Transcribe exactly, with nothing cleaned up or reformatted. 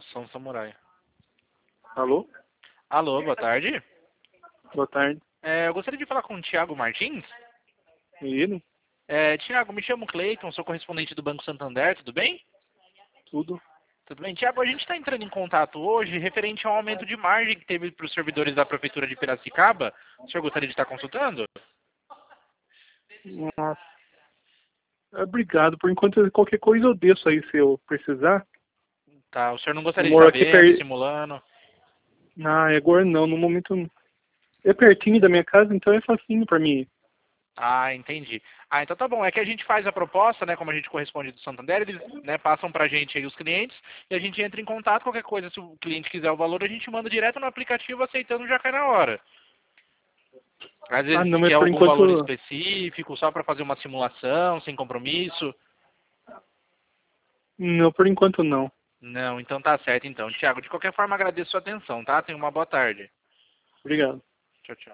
Ação Samurai. Alô? Alô, boa tarde. Boa tarde. É, eu gostaria de falar com o Thiago Martins. E ele? É, Thiago, me chamo Cleiton, sou correspondente do Banco Santander, tudo bem? Tudo. Tudo bem. Tiago, a gente está entrando em contato hoje referente ao aumento de margem que teve para os servidores da Prefeitura de Piracicaba. O senhor gostaria de estar consultando? Nossa. Obrigado. Por enquanto, qualquer coisa eu desço aí se eu precisar. Tá, o senhor não Eu gostaria de moro estar aqui vendo, per... simulando? Ah, agora não. No momento... É pertinho da minha casa, então é facinho pra mim ir. Ah, entendi. Ah, então tá bom. É que a gente faz a proposta, né, como a gente corresponde do Santander, eles, né, passam pra gente aí os clientes e a gente entra em contato, qualquer coisa, se o cliente quiser o valor, a gente manda direto no aplicativo, aceitando já cai na hora. Às Ah, vezes não, mas quer por algum valor enquanto... específico, só para fazer uma simulação, sem compromisso. Não, por enquanto não. Não, então tá certo então. Thiago, de qualquer forma agradeço a sua atenção, tá? Tenha uma boa tarde. Obrigado. Tchau, tchau.